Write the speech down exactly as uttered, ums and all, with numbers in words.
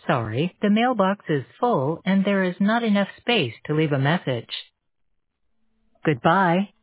Sorry, the mailbox is full and there is not enough space to leave a message. Goodbye.